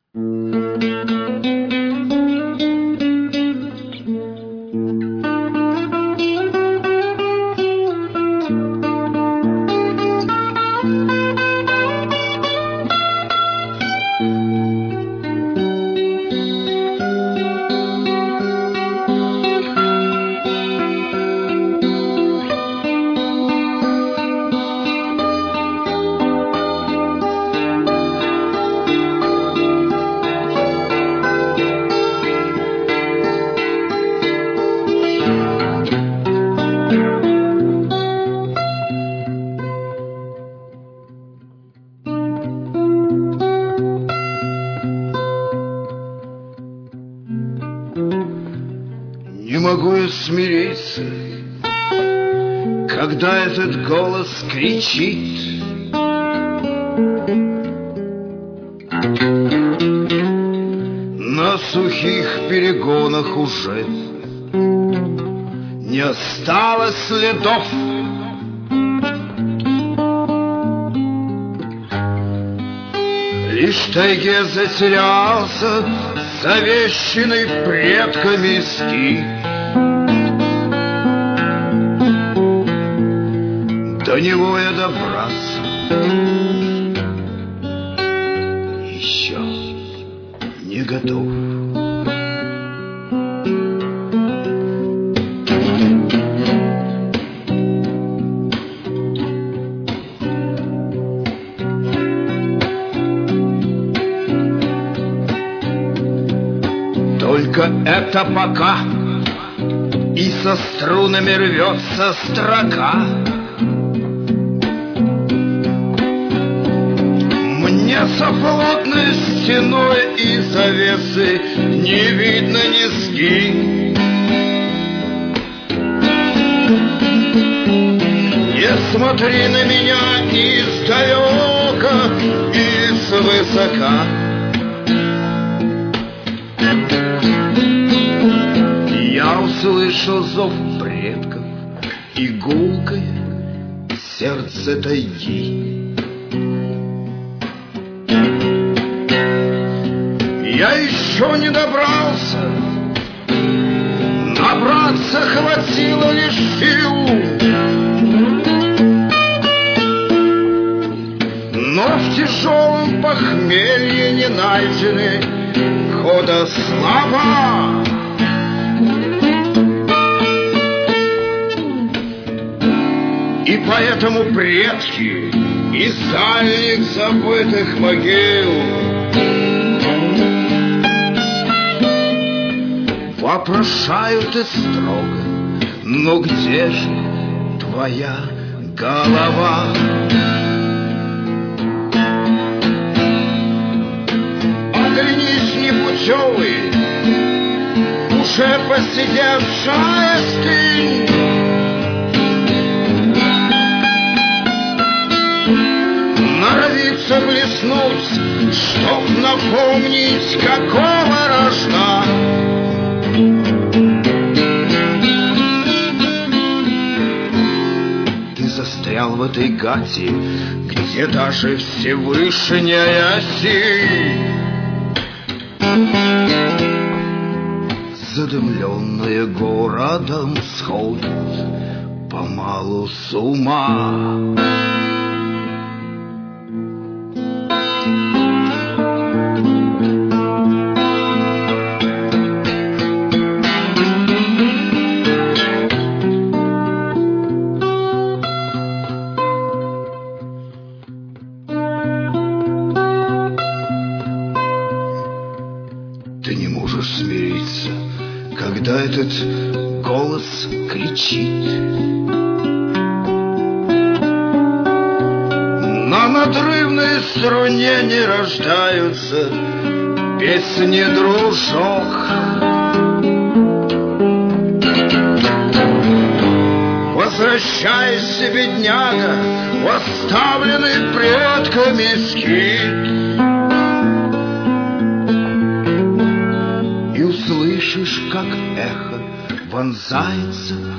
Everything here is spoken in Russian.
Не могу я смириться, когда этот голос кричит. На сухих перегонах уже не осталось следов. Лишь в тайге затерялся завещанный предками скит. До него я добраться еще не готов. Только это пока, и со струнами рвется строка. Мне за плотной стеной и завесы не видно низги. Не смотри на меня издалека и свысока. Я услышал зов предков и гулкое сердце тайги. Я еще не добрался, набраться хватило лишь сил. Но в тяжелом похмелье не найдены хода слова. И поэтому предки из дальних забытых могил вопрошают и строго: но где же твоя голова? Оглянись, непутевый, уже посидевшая стынь. Норовится блеснуть, чтоб напомнить, какого рожна. Ты застрял в этой гати, где даже Всевышняя силь. Задымленная городом сходит помалу с ума. Ты не можешь смириться, когда этот голос кричит. На надрывной струне не рождаются песни, дружок. Возвращайся, бедняга, в оставленный предками скит. И услышишь, как эхо вонзается